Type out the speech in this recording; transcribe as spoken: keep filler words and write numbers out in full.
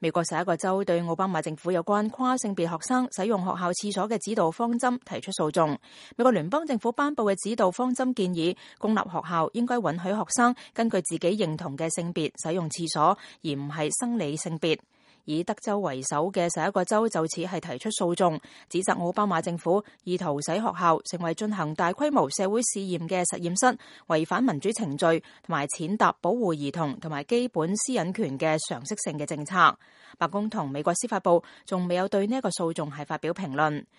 美國十一個州對奧巴馬政府有關跨性別學生使用學校廁所嘅指導方針提出訴訟。美國聯邦政府頒布嘅指導方針建議，公立學校應該允許學生根據自己認同嘅性別使用廁所，而唔係生理性別。以德州為首嘅十一個州就此係提出訴訟，指責奧巴馬政府意圖使學校成為進行大規模社會試驗嘅實驗室，違反民主程序同埋踐踏保護兒童同埋基本私隱權嘅常識性嘅政策。白宮同美國司法部仲未有對呢一個訴訟係發表評論。